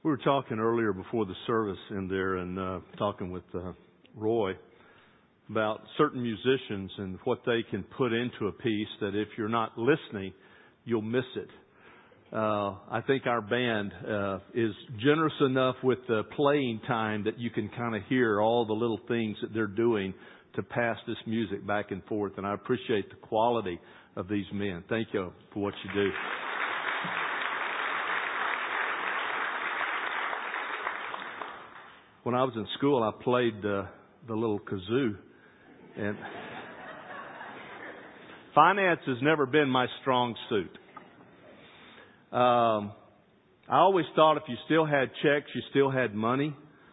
We were talking earlier before the service in there and talking with Roy about certain musicians and what they can put into a piece that if you're not listening, you'll miss it. I think our band is generous enough with the playing time that you can kind of hear all the little things that they're doing to pass this music back and forth. And I appreciate the quality of these men. Thank you for what you do. When I was in school, I played the little kazoo. And finance has never been my strong suit. I always thought if you still had checks, you still had money.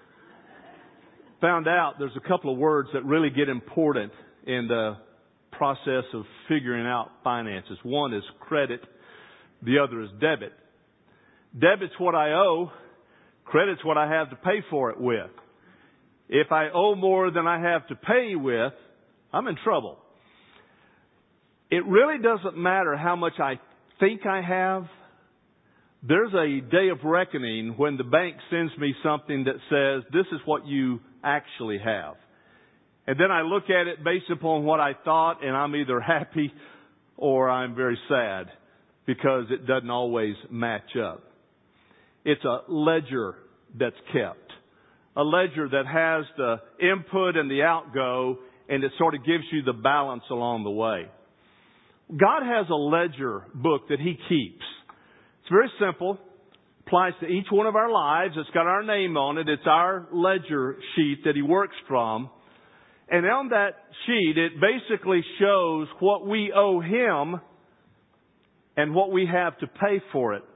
Found out there's a couple of words that really get important in the process of figuring out finances. One is credit. The other is debit. Debit's what I owe. Credit's what I have to pay for it with. If I owe more than I have to pay with, I'm in trouble. It really doesn't matter how much I think I have. There's a day of reckoning when the bank sends me something that says, this is what you actually have. And then I look at it based upon what I thought, and I'm either happy or I'm very sad because it doesn't always match up. It's a ledger that's kept. A ledger that has the input and the outgo, and it sort of gives you the balance along the way. God has a ledger book that He keeps. It's very simple. Applies to each one of our lives. It's got our name on it. It's our ledger sheet that He works from. And on that sheet, it basically shows what we owe Him and what we have to pay for it.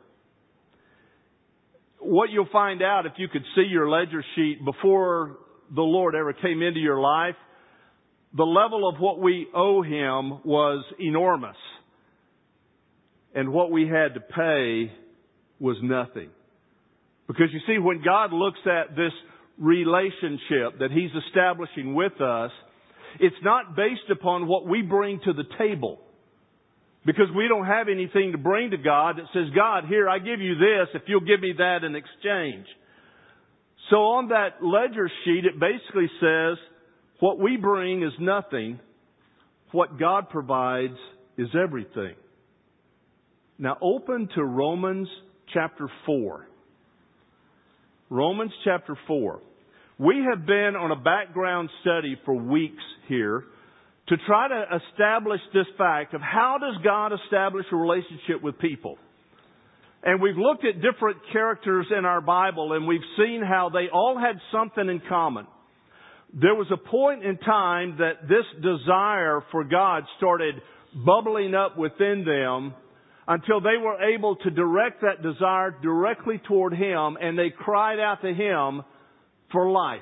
What you'll find out if you could see your ledger sheet before the Lord ever came into your life, the level of what we owe Him was enormous. And what we had to pay was nothing. Because you see, when God looks at this relationship that He's establishing with us, it's not based upon what we bring to the table. Because we don't have anything to bring to God that says, God, here, I give you this if you'll give me that in exchange. So on that ledger sheet, it basically says, what we bring is nothing. What God provides is everything. Now open to Romans chapter 4. Romans chapter 4. We have been on a background study for weeks here to try to establish this fact of how does God establish a relationship with people. And we've looked at different characters in our Bible and we've seen how they all had something in common. There was a point in time that this desire for God started bubbling up within them until they were able to direct that desire directly toward Him, and they cried out to Him for life.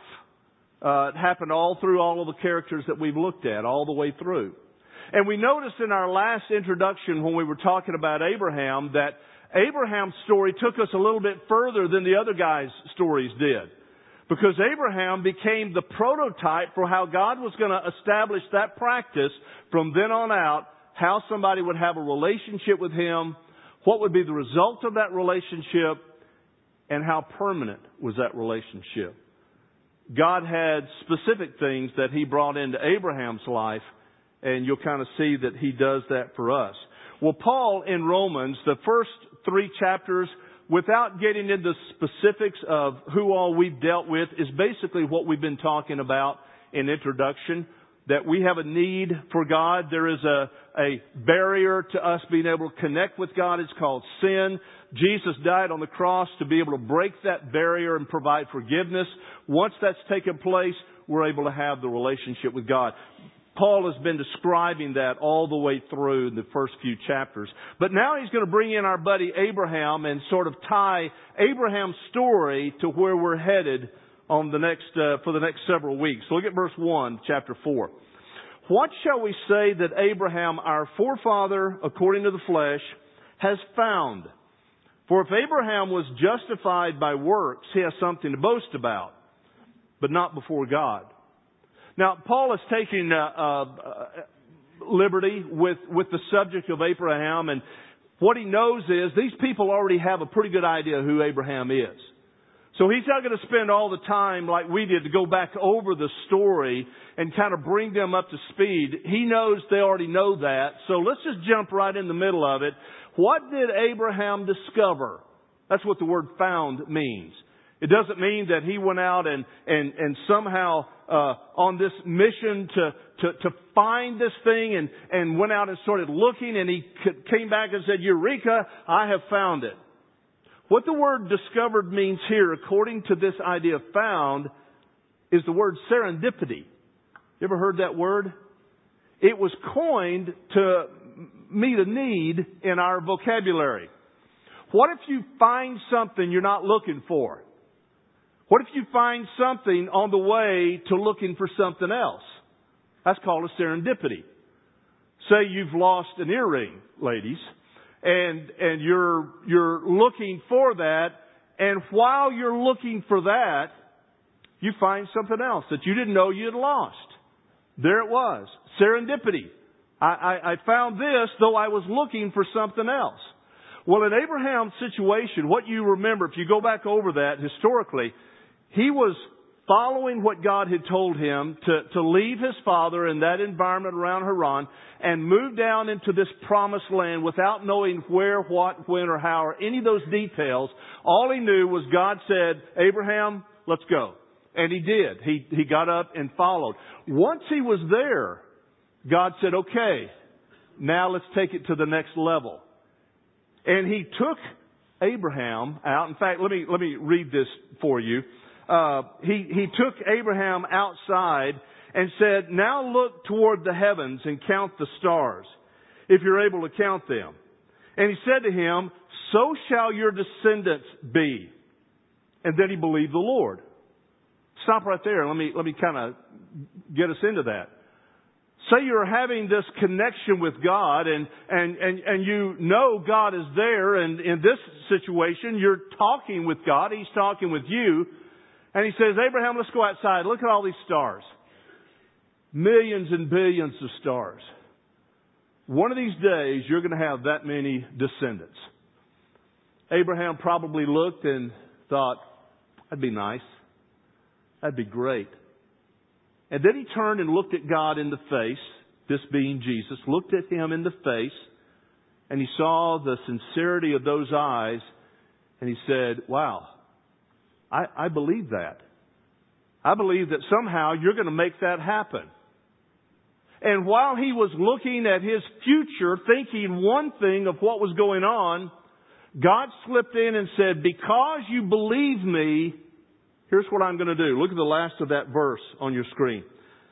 It happened all through all of the characters that we've looked at, all the way through. And we noticed in our last introduction when we were talking about Abraham that Abraham's story took us a little bit further than the other guys' stories did. Because Abraham became the prototype for how God was going to establish that practice from then on out, how somebody would have a relationship with Him, what would be the result of that relationship, and how permanent was that relationship. God had specific things that He brought into Abraham's life, and you'll kind of see that He does that for us. Well, Paul in Romans, the first 3 chapters, without getting into specifics of who all we've dealt with, is basically what we've been talking about in introduction, that we have a need for God. There is a barrier to us being able to connect with God. It's called sin. Jesus died on the cross to be able to break that barrier and provide forgiveness. Once that's taken place, we're able to have the relationship with God. Paul has been describing that all the way through the first few chapters. But now he's going to bring in our buddy Abraham and sort of tie Abraham's story to where we're headed on the next for the next several weeks. So look at verse 1, chapter 4. What shall we say that Abraham, our forefather, according to the flesh, has found? For if Abraham was justified by works, he has something to boast about, but not before God. Now, Paul is taking liberty with the subject of Abraham, and what he knows is these people already have a pretty good idea who Abraham is. So he's not going to spend all the time like we did to go back over the story and kind of bring them up to speed. He knows they already know that. So let's just jump right in the middle of it. What did Abraham discover? That's what the word found means. It doesn't mean that he went out and somehow on this mission to find this thing and went out and started looking, and he came back and said, Eureka, I have found it. What the word discovered means here, according to this idea of found, is the word serendipity. You ever heard that word? It was coined to meet a need in our vocabulary. What if you find something you're not looking for? What if you find something on the way to looking for something else? That's called a serendipity. Say you've lost an earring, ladies, and you're looking for that, and while you're looking for that, you find something else that you didn't know you had lost. There it was. Serendipity. I found this, though I was looking for something else. Well, in Abraham's situation, what you remember, if you go back over that historically, he was following what God had told him to leave his father in that environment around Haran and move down into this promised land without knowing where, what, when, or how, or any of those details. All he knew was God said, Abraham, let's go. And he did. He got up and followed. Once he was there, God said, okay, now let's take it to the next level. And he took Abraham out. In fact, let me read this for you. He took Abraham outside and said, now look toward the heavens and count the stars, if you're able to count them. And he said to him, so shall your descendants be. And then he believed the Lord. Stop right there. Let me kind of get us into that. Say you're having this connection with God and you know God is there, and in this situation you're talking with God, He's talking with you, and He says, Abraham, let's go outside. Look at all these stars. Millions and billions of stars. One of these days you're going to have that many descendants. Abraham probably looked and thought, that'd be nice. That'd be great. And then he turned and looked at God in the face, this being Jesus, looked at Him in the face, and he saw the sincerity of those eyes, and he said, wow, I believe that. I believe that somehow you're going to make that happen. And while he was looking at his future, thinking one thing of what was going on, God slipped in and said, because you believe me, here's what I'm going to do. Look at the last of that verse on your screen.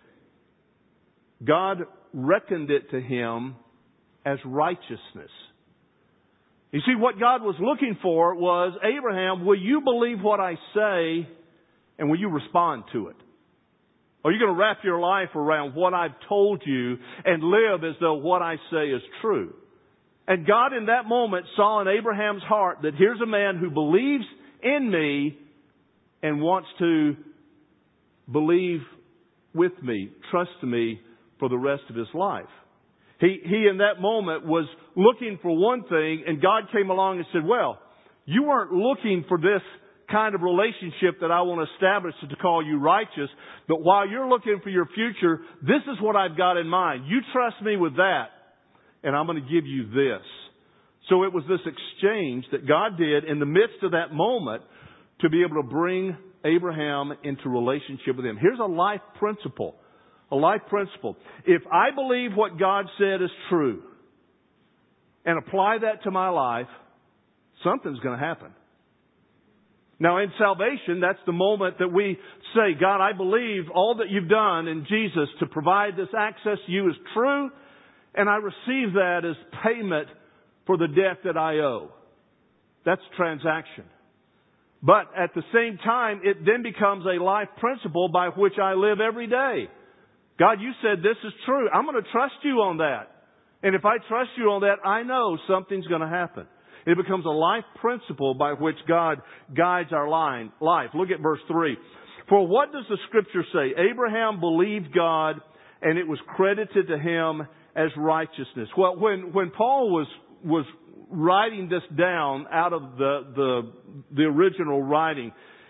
God reckoned it to him as righteousness. You see, what God was looking for was, Abraham, will you believe what I say, and will you respond to it? Or are you going to wrap your life around what I've told you and live as though what I say is true? And God in that moment saw in Abraham's heart that here's a man who believes in me and wants to believe with me, trust me for the rest of his life. He in that moment was looking for one thing, and God came along and said, well, you weren't looking for this kind of relationship that I want to establish to call you righteous, but while you're looking for your future, this is what I've got in mind. You trust me with that, and I'm going to give you this. So it was this exchange that God did in the midst of that moment to be able to bring Abraham into relationship with Him. Here's a life principle. A life principle. If I believe what God said is true and apply that to my life, something's going to happen. Now in salvation, that's the moment that we say, God, I believe all that you've done in Jesus to provide this access to you is true, and I receive that as payment for the debt that I owe. That's transaction. But at the same time, it then becomes a life principle by which I live every day. God, you said this is true. I'm going to trust you on that. And if I trust you on that, I know something's going to happen. It becomes a life principle by which God guides our life. Look at verse 3. For what does the Scripture say? Abraham believed God, and it was credited to him as righteousness. Well, when Paul was writing this down out of the original writing,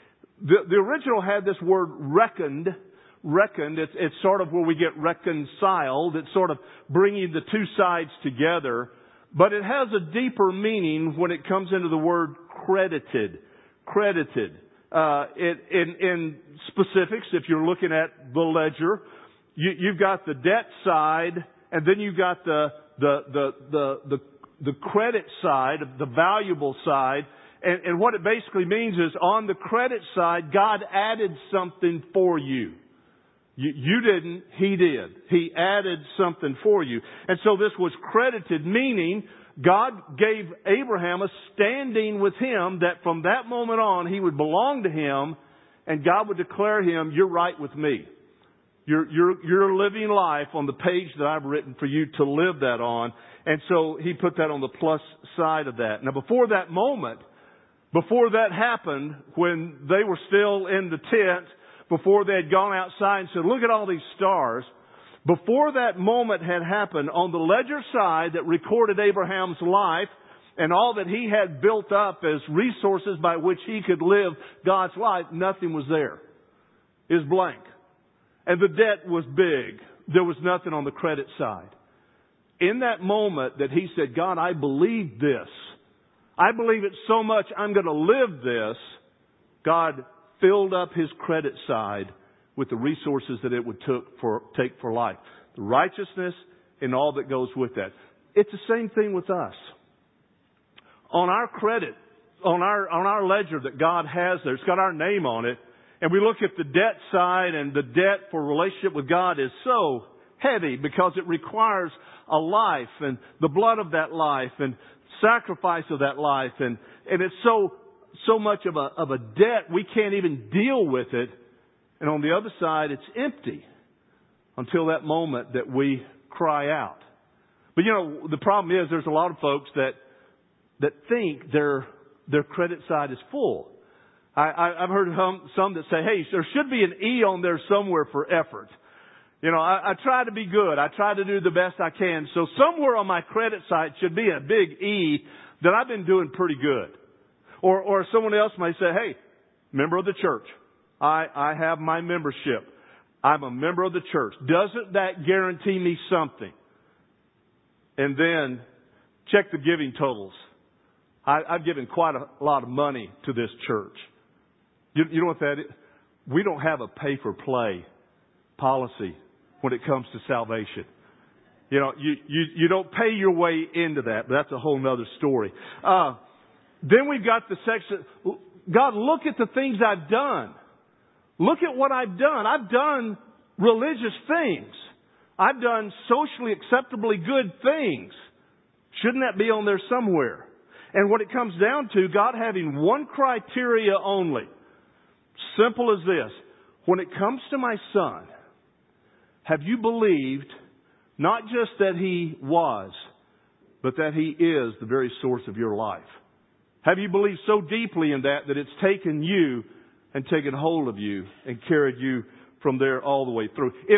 The original had this word reckoned. Reckoned, it's sort of where we get reconciled. It's sort of bringing the two sides together. But it has a deeper meaning when it comes into the word credited. Credited. In specifics, if you're looking at the ledger, you've got the debt side, and then you've got the credit side, the valuable side. And what it basically means is on the credit side, God added something for you. You didn't, He did. He added something for you. And so this was credited, meaning God gave Abraham a standing with Him that from that moment on he would belong to Him, and God would declare him, you're right with me. You're living life on the page that I've written for you to live that on. And so He put that on the plus side of that. Now before that moment, before that happened, when they were still in the tent, before they had gone outside and said, look at all these stars, before that moment had happened, on the ledger side that recorded Abraham's life and all that he had built up as resources by which he could live God's life, nothing was there. It was blank. And the debt was big. There was nothing on the credit side. In that moment that he said, God, I believe this. I believe it so much I'm going to live this. God filled up his credit side with the resources that it would take for life. The righteousness and all that goes with that. It's the same thing with us. On our credit, on our ledger that God has there, it's got our name on it. And we look at the debt side, and the debt for relationship with God is so heavy because it requires a life and the blood of that life and sacrifice of that life. And it's so much of a debt we can't even deal with it. And on the other side, it's empty until that moment that we cry out. But the problem is there's a lot of folks that think their credit side is full. I've heard some that say, hey, there should be an E on there somewhere for effort. I try to be good. I try to do the best I can. So somewhere on my credit side should be a big E that I've been doing pretty good. Or someone else may say, hey, member of the church. I have my membership. I'm a member of the church. Doesn't that guarantee me something? And then check the giving totals. I've given quite a lot of money to this church. You know what that is? We don't have a pay-for-play policy when it comes to salvation. You don't pay your way into that, but that's a whole other story. Then we've got the section, God, look at the things I've done. Look at what I've done. I've done religious things. I've done socially acceptably good things. Shouldn't that be on there somewhere? And what it comes down to, God having one criteria only. Simple as this. When it comes to my son, have you believed not just that he was, but that he is the very source of your life? Have you believed so deeply in that it's taken you and taken hold of you and carried you from there all the way through? If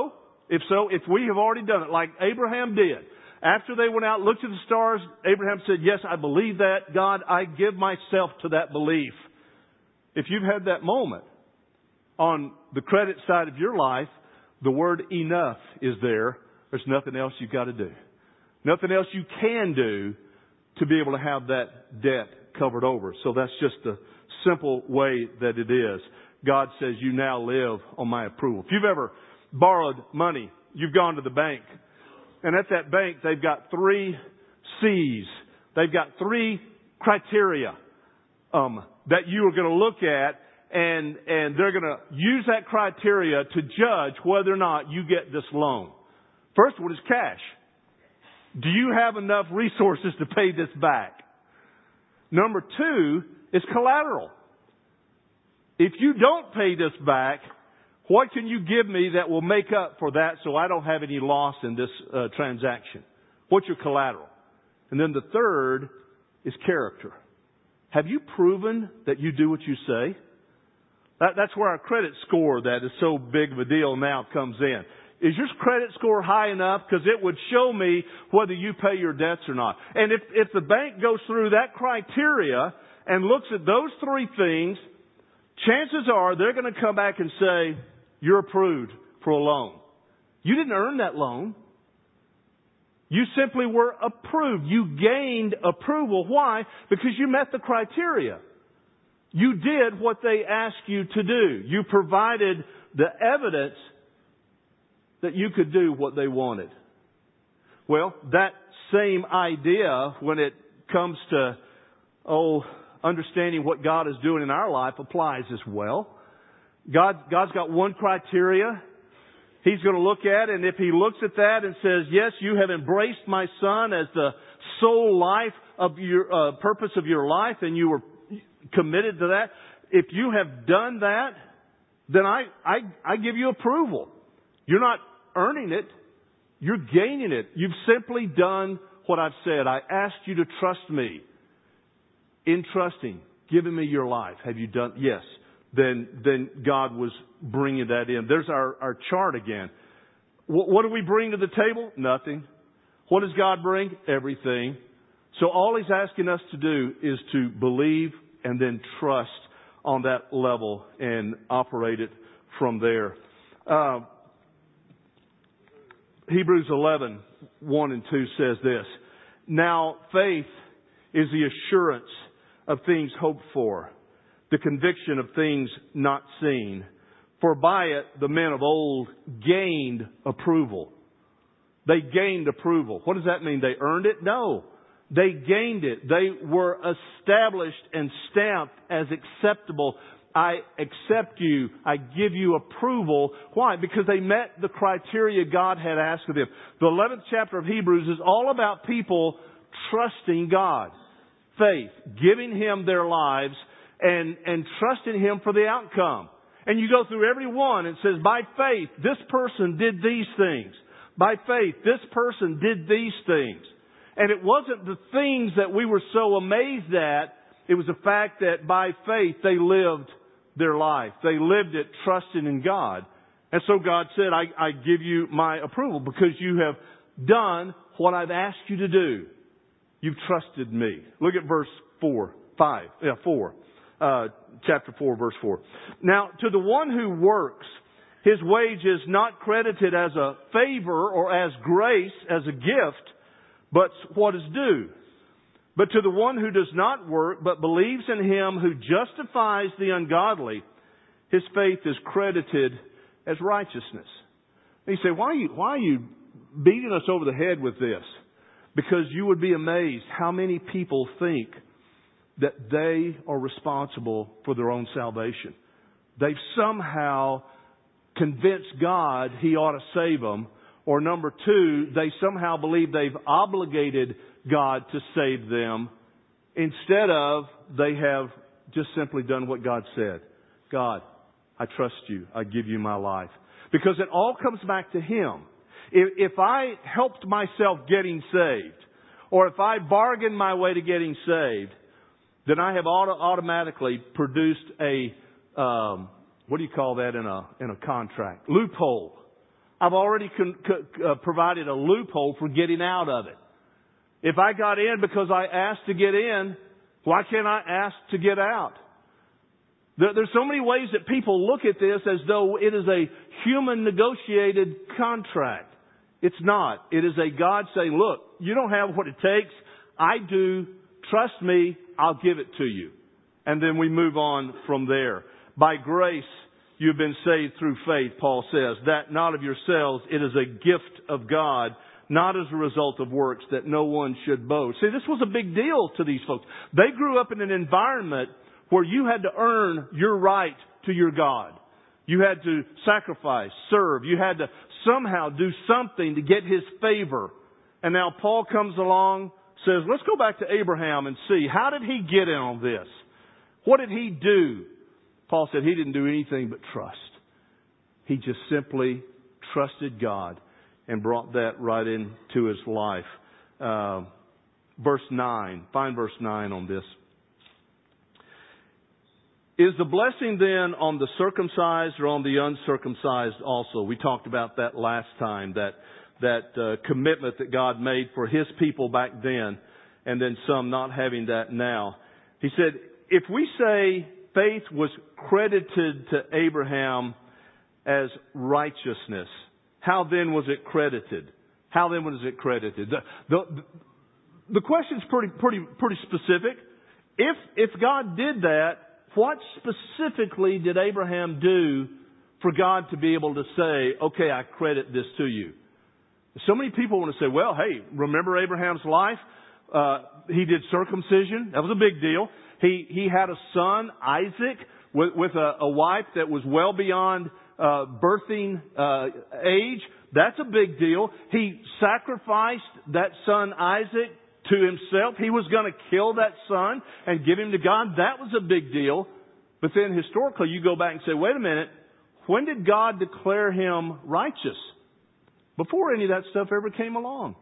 we have already done it like Abraham did, after they went out, looked at the stars, Abraham said, yes, I believe that. God, I give myself to that belief. If you've had that moment on the credit side of your life, the word enough is there. There's nothing else you've got to do. Nothing else you can do to be able to have that debt covered over. So that's just the simple way that it is. God says you now live on my approval. If you've ever borrowed money, you've gone to the bank. And at that bank, they've got 3 C's. They've got 3 criteria that you are going to look at, and they're going to use that criteria to judge whether or not you get this loan. First one is cash. Do you have enough resources to pay this back? Number 2 is collateral. If you don't pay this back, what can you give me that will make up for that so I don't have any loss in this transaction? What's your collateral? And then the third is character. Have you proven that you do what you say? That's where our credit score that is so big of a deal now comes in. Is your credit score high enough? Because it would show me whether you pay your debts or not. And if the bank goes through that criteria and looks at those 3 things, chances are they're going to come back and say, you're approved for a loan. You didn't earn that loan. You simply were approved. You gained approval. Why? Because you met the criteria. You did what they asked you to do. You provided the evidence that you could do what they wanted. Well, that same idea when it comes to, understanding what God is doing in our life applies as well. God's got one criteria He's going to look at, and if He looks at that and says, yes, you have embraced my Son as the sole life of your purpose of your life, and you were committed to that. If you have done that, then I give you approval. You're not earning it. You're gaining it. You've simply done what I've said. I asked you to trust me. In trusting, giving me your life. Have you done? Yes. Then God was bringing that in. There's our chart again. What do we bring to the table? Nothing. What does God bring? Everything. So all He's asking us to do is to believe and then trust on that level and operate it from there. Hebrews 11, 1 and 2 says this. Now faith is the assurance of things hoped for, the conviction of things not seen. For by it the men of old gained approval. They gained approval. What does that mean? They earned it? No. They gained it. They were established and stamped as acceptable. I accept you. I give you approval. Why? Because they met the criteria God had asked of them. The 11th chapter of Hebrews is all about people trusting God. Faith, giving Him their lives and trusting Him for the outcome. And you go through every one and it says, by faith, this person did these things. By faith, this person did these things. And it wasn't the things that we were so amazed at. It was the fact that by faith they lived their life. They lived it trusting in God. And so God said, I give you my approval because you have done what I've asked you to do. You've trusted me. Look at verse 4. Chapter 4, verse 4. Now, to the one who works, his wage is not credited as a favor or as grace, as a gift, but what is due. But to the one who does not work, but believes in Him who justifies the ungodly, his faith is credited as righteousness. And you say, why are you beating us over the head with this? Because you would be amazed how many people think that they are responsible for their own salvation. They've somehow convinced God He ought to save them. Or number two, they somehow believe they've obligated God to save them instead of they have just simply done what God said. God, I trust you. I give you my life. Because it all comes back to Him. If I helped myself getting saved, or if I bargained my way to getting saved, then I have automatically produced a, what do you call that in a contract? Loophole. I've already provided a loophole for getting out of it. If I got in because I asked to get in, why can't I ask to get out? There's so many ways that people look at this as though it is a human negotiated contract. It's not. It is a God saying, look, you don't have what it takes. I do. Trust me. I'll give it to you. And then we move on from there. By grace, you've been saved through faith, Paul says. That not of yourselves. It is a gift of God, not as a result of works, that no one should boast. See, this was a big deal to these folks. They grew up in an environment where you had to earn your right to your God. You had to sacrifice, serve. You had to somehow do something to get His favor. And now Paul comes along, says, let's go back to Abraham and see, how did he get in on this? What did he do? Paul said he didn't do anything but trust. He just simply trusted God and brought that right into his life. Verse 9. Find verse 9 on this. Is the blessing then on the circumcised or on the uncircumcised also? We talked about that last time, that commitment that God made for His people back then, and then some not having that now. He said, if we say faith was credited to Abraham as righteousness. How then was it credited? How then was it credited? The question's pretty specific. If God did that, what specifically did Abraham do for God to be able to say, okay, I credit this to you? So many people want to say, well, hey, remember Abraham's life? He did circumcision. That was a big deal. He had a son, Isaac, with a wife that was well beyond birthing age. That's a big deal. He sacrificed that son, Isaac, to himself. He was going to kill that son and give him to God. That was a big deal. But then historically, you go back and say, wait a minute, when did God declare him righteous? Before any of that stuff ever came along.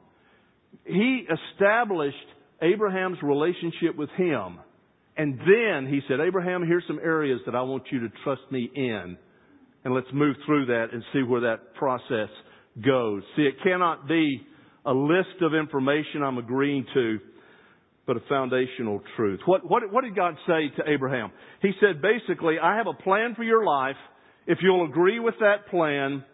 He established Abraham's relationship with him. And then he said, Abraham, here's some areas that I want you to trust me in. And let's move through that and see where that process goes. See, it cannot be a list of information I'm agreeing to, but a foundational truth. What did God say to Abraham? He said, basically, I have a plan for your life. If you'll agree with that plan,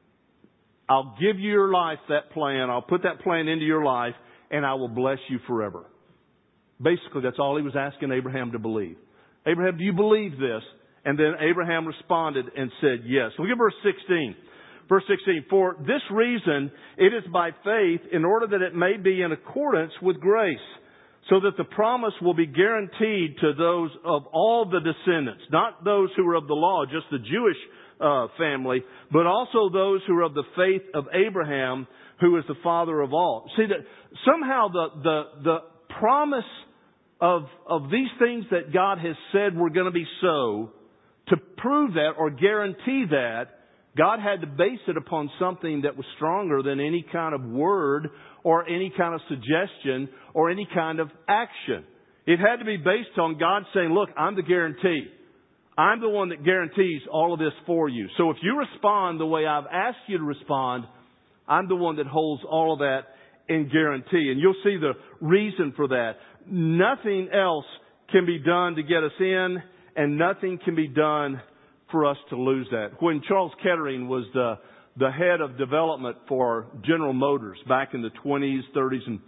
I'll give you your life, that plan. I'll put that plan into your life, and I will bless you forever. Basically, that's all he was asking Abraham to believe. Abraham, do you believe this? And then Abraham responded and said yes. Look at verse 16. Verse 16, for this reason it is by faith, in order that it may be in accordance with grace, so that the promise will be guaranteed to those of all the descendants, not those who are of the law, just the Jewish family, but also those who are of the faith of Abraham, who is the father of all. See, that somehow the promise of these things that God has said were going to be so, to prove that or guarantee that, God had to base it upon something that was stronger than any kind of word or any kind of suggestion or any kind of action. It had to be based on God saying, look, I'm the guarantee. I'm the one that guarantees all of this for you. So if you respond the way I've asked you to respond, I'm the one that holds all of that in guarantee. And you'll see the reason for that. Nothing else can be done to get us in, and nothing can be done for us to lose that. When Charles Kettering was the head of development for General Motors back in the 20s, 30s, and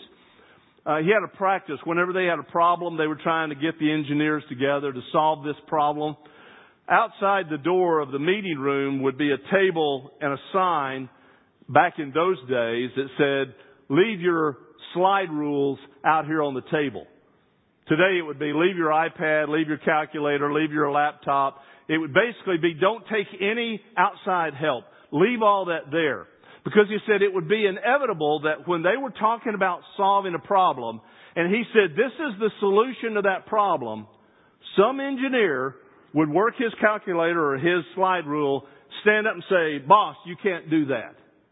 40s, he had a practice. Whenever they had a problem, they were trying to get the engineers together to solve this problem. Outside the door of the meeting room would be a table and a sign back in those days that said, leave your slide rules out here on the table. Today it would be leave your iPad, leave your calculator, leave your laptop. It would basically be don't take any outside help. Leave all that there. Because he said it would be inevitable that when they were talking about solving a problem, and he said this is the solution to that problem, some engineer would work his calculator or his slide rule, stand up and say, boss, you can't do that.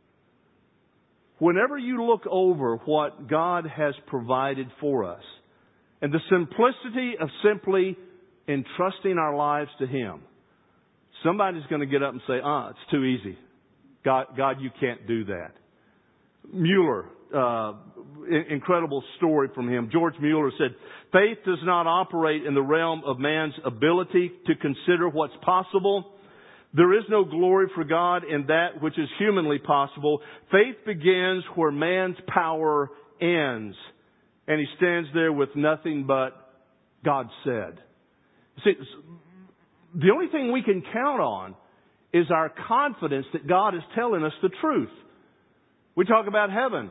Whenever you look over what God has provided for us, and the simplicity of simply entrusting our lives to Him, somebody's going to get up and say, it's too easy. God, you can't do that. Mueller, incredible story from him. George Mueller said, faith does not operate in the realm of man's ability to consider what's possible. There is no glory for God in that which is humanly possible. Faith begins where man's power ends. And he stands there with nothing but God said. See, the only thing we can count on is our confidence that God is telling us the truth. We talk about heaven.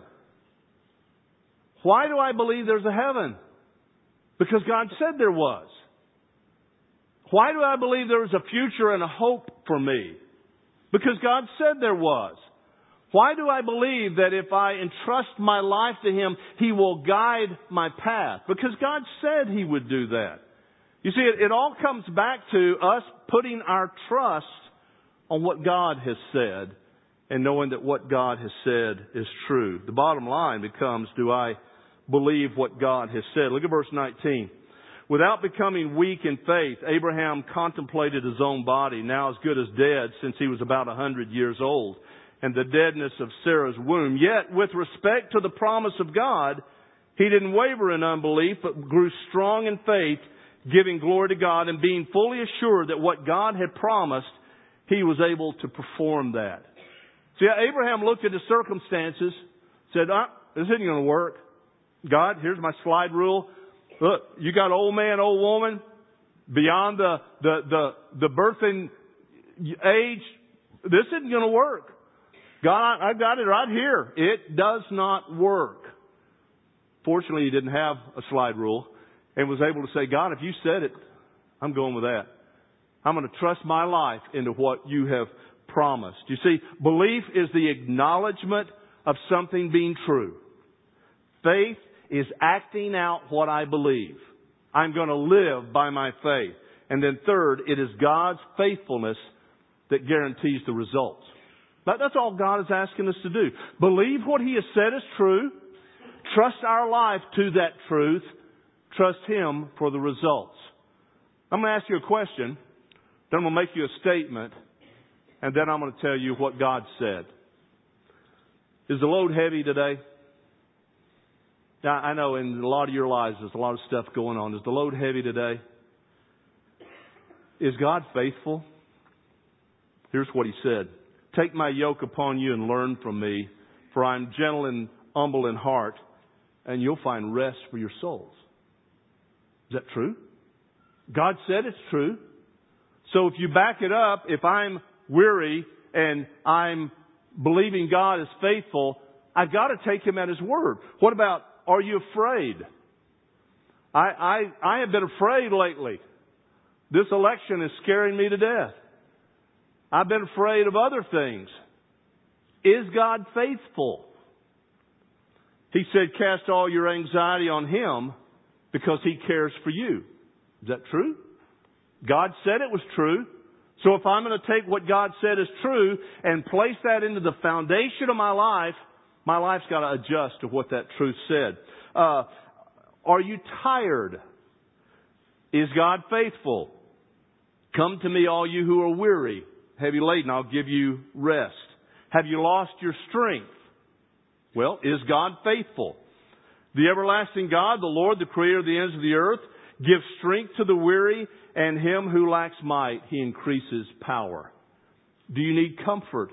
Why do I believe there's a heaven? Because God said there was. Why do I believe there is a future and a hope for me? Because God said there was. Why do I believe that if I entrust my life to Him, He will guide my path? Because God said He would do that. You see, it all comes back to us putting our trust on what God has said and knowing that what God has said is true. The bottom line becomes, do I believe what God has said? Look at verse 19. Without becoming weak in faith, Abraham contemplated his own body, now as good as dead, since he was about 100 years old, and the deadness of Sarah's womb. Yet, with respect to the promise of God, he didn't waver in unbelief, but grew strong in faith, giving glory to God and being fully assured that what God had promised, he was able to perform that. See, Abraham looked at the circumstances, said, this isn't going to work. God, here's my slide rule. Look, you got old man, old woman, beyond the birthing age. This isn't going to work. God, I've got it right here. It does not work. Fortunately, he didn't have a slide rule and was able to say, God, if you said it, I'm going with that. I'm going to trust my life into what you have promised. You see, belief is the acknowledgement of something being true. Faith is acting out what I believe. I'm going to live by my faith. And then third, it is God's faithfulness that guarantees the results. That's all God is asking us to do. Believe what He has said is true. Trust our life to that truth. Trust Him for the results. I'm going to ask you a question. Then I'm going to make you a statement. And then I'm going to tell you what God said. Is the load heavy today? Now, I know in a lot of your lives there's a lot of stuff going on. Is the load heavy today? Is God faithful? Here's what He said. Take my yoke upon you and learn from me, for I am gentle and humble in heart, and you'll find rest for your souls. Is that true? God said it's true. So if you back it up, if I'm weary and I'm believing God is faithful, I've got to take Him at His word. What about, are you afraid? I have been afraid lately. This election is scaring me to death. I've been afraid of other things. Is God faithful? He said, cast all your anxiety on Him because He cares for you. Is that true? God said it was true. So if I'm going to take what God said is true and place that into the foundation of my life's got to adjust to what that truth said. Are you tired? Is God faithful? Come to me, all you who are weary, heavy laden, I'll give you rest. Have you lost your strength? Well, is God faithful? The everlasting God, the Lord, the creator of the ends of the earth, gives strength to the weary, and him who lacks might, He increases power. Do you need comfort?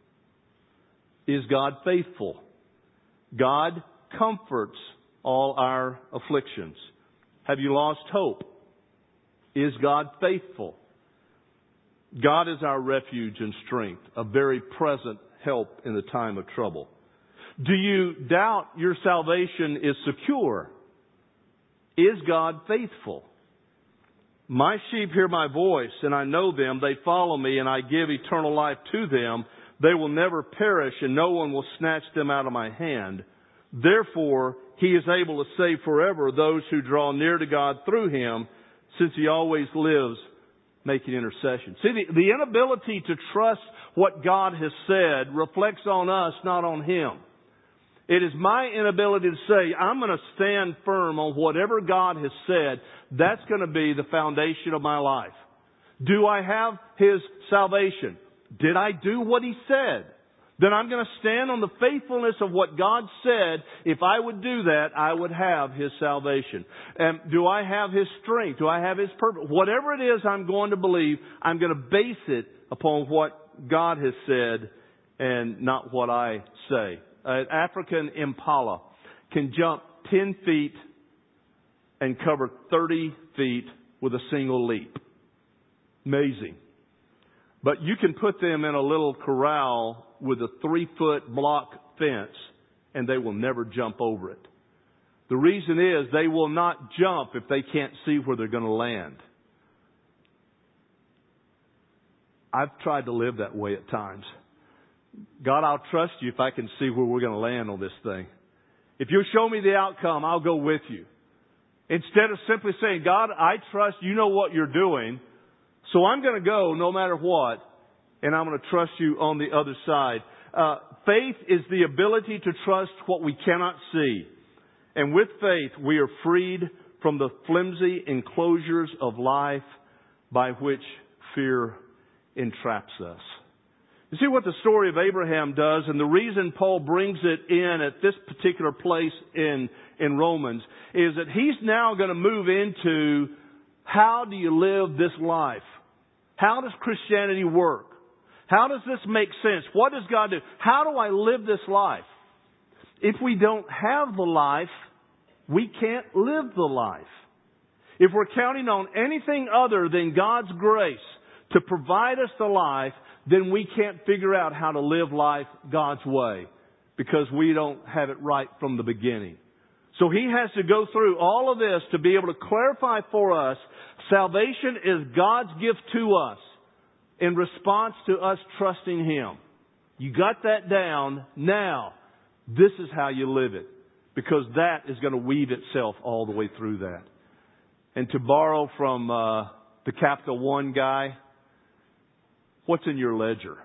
Is God faithful? God comforts all our afflictions. Have you lost hope? Is God faithful? God is our refuge and strength, a very present help in the time of trouble. Do you doubt your salvation is secure? Is God faithful? My sheep hear my voice, and I know them. They follow me, and I give eternal life to them. They will never perish, and no one will snatch them out of my hand. Therefore, He is able to save forever those who draw near to God through Him, since He always lives making intercession. See, the inability to trust what God has said reflects on us, not on Him. It is my inability to say, I'm going to stand firm on whatever God has said. That's going to be the foundation of my life. Do I have His salvation? Did I do what He said? Then I'm going to stand on the faithfulness of what God said. If I would do that, I would have His salvation. And do I have His strength? Do I have His purpose? Whatever it is I'm going to believe, I'm going to base it upon what God has said and not what I say. An African impala can jump 10 feet and cover 30 feet with a single leap. Amazing. But you can put them in a little corral with a 3-foot block fence and they will never jump over it. The reason is they will not jump if they can't see where they're going to land. I've tried to live that way at times. God, I'll trust you if I can see where we're going to land on this thing. If you'll show me the outcome, I'll go with you. Instead of simply saying, God, I trust you know what you're doing, so I'm going to go no matter what, and I'm going to trust you on the other side. Faith is the ability to trust what we cannot see. And with faith, we are freed from the flimsy enclosures of life by which fear entraps us. You see what the story of Abraham does, and the reason Paul brings it in at this particular place in Romans is that he's now going to move into How do you live this life? How does Christianity work? How does this make sense? What does God do? How do I live this life? If we don't have the life, we can't live the life. If we're counting on anything other than God's grace to provide us the life, then we can't figure out how to live life God's way because we don't have it right from the beginning. So He has to go through all of this to be able to clarify for us salvation is God's gift to us in response to us trusting Him. You got that down. Now, this is how you live it, because that is going to weave itself all the way through that. And to borrow from the Capital One guy, what's in your ledger?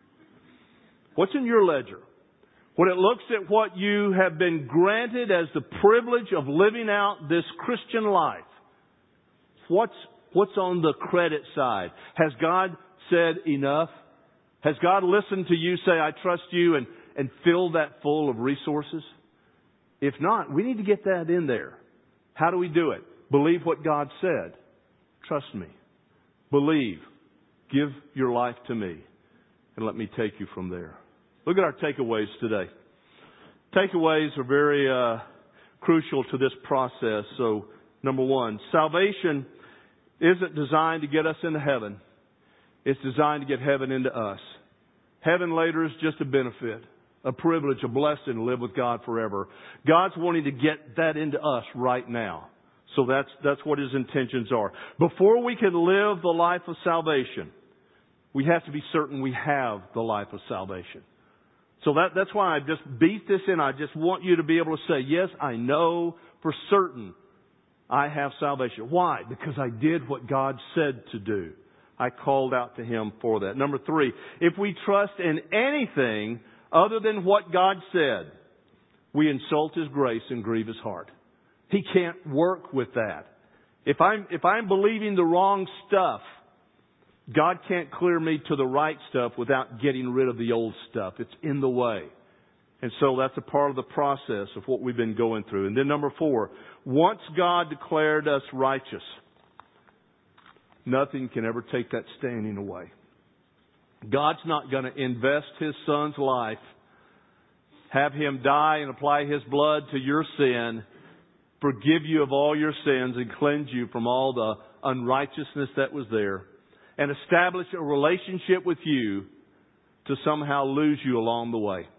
What's in your ledger? When it looks at what you have been granted as the privilege of living out this Christian life, what's on the credit side? Has God said enough? Has God listened to you say, I trust you, and fill that full of resources? If not, we need to get that in there. How do we do it? Believe what God said. Trust me. Believe. Give your life to me. And let me take you from there. Look at our takeaways today. Takeaways are very crucial to this process. So, number one, salvation isn't designed to get us into heaven. It's designed to get heaven into us. Heaven later is just a benefit, a privilege, a blessing to live with God forever. God's wanting to get that into us right now. So that's what His intentions are. Before we can live the life of salvation, we have to be certain we have the life of salvation. So that's why I just beat this in. I just want you to be able to say, yes, I know for certain I have salvation. Why? Because I did what God said to do. I called out to Him for that. Number three, if we trust in anything other than what God said, we insult His grace and grieve His heart. He can't work with that. If I'm believing the wrong stuff, God can't clear me to the right stuff without getting rid of the old stuff. It's in the way. And so that's a part of the process of what we've been going through. And then number four, once God declared us righteous, nothing can ever take that standing away. God's not going to invest His Son's life, have Him die and apply His blood to your sin, forgive you of all your sins and cleanse you from all the unrighteousness that was there, and establish a relationship with you to somehow lose you along the way.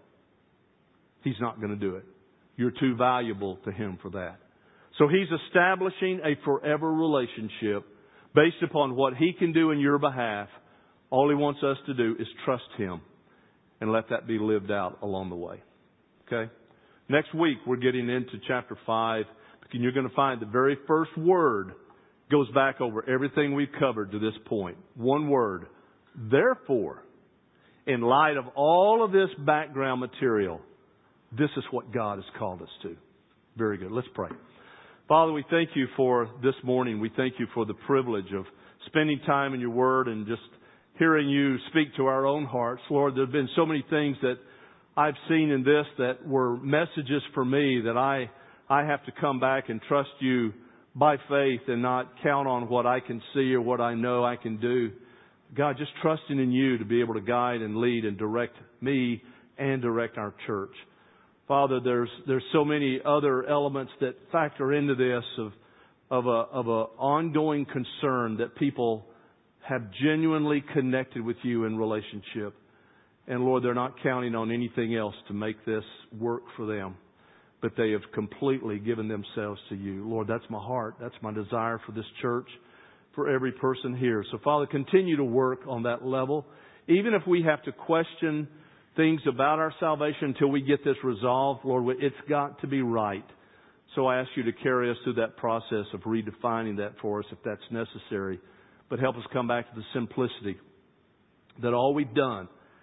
He's not going to do it. You're too valuable to Him for that. So He's establishing a forever relationship based upon what He can do in your behalf. All He wants us to do is trust Him and let that be lived out along the way. Okay? Next week, we're getting into chapter 5. And you're going to find the very first word goes back over everything we've covered to this point. One word. Therefore, in light of all of this background material, this is what God has called us to. Very good. Let's pray. Father, we thank You for this morning. We thank You for the privilege of spending time in Your Word and just hearing You speak to our own hearts. Lord, there have been so many things that I've seen in this that were messages for me that I have to come back and trust You by faith and not count on what I can see or what I know I can do. God, just trusting in You to be able to guide and lead and direct me and direct our church. Father, there's so many other elements that factor into this of a ongoing concern that people have genuinely connected with You in relationship. And Lord, they're not counting on anything else to make this work for them, but they have completely given themselves to You. Lord, that's my heart. That's my desire for this church, for every person here. So Father, continue to work on that level. Even if we have to question things about our salvation until we get this resolved, Lord, it's got to be right. So I ask You to carry us through that process of redefining that for us if that's necessary. But help us come back to the simplicity that all we've done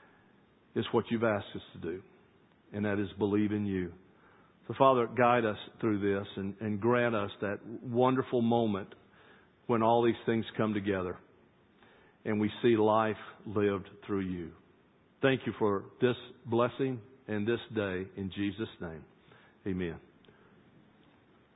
is what You've asked us to do, and that is believe in You. So Father, guide us through this and grant us that wonderful moment when all these things come together and we see life lived through You. Thank You for this blessing and this day. In Jesus' name, amen.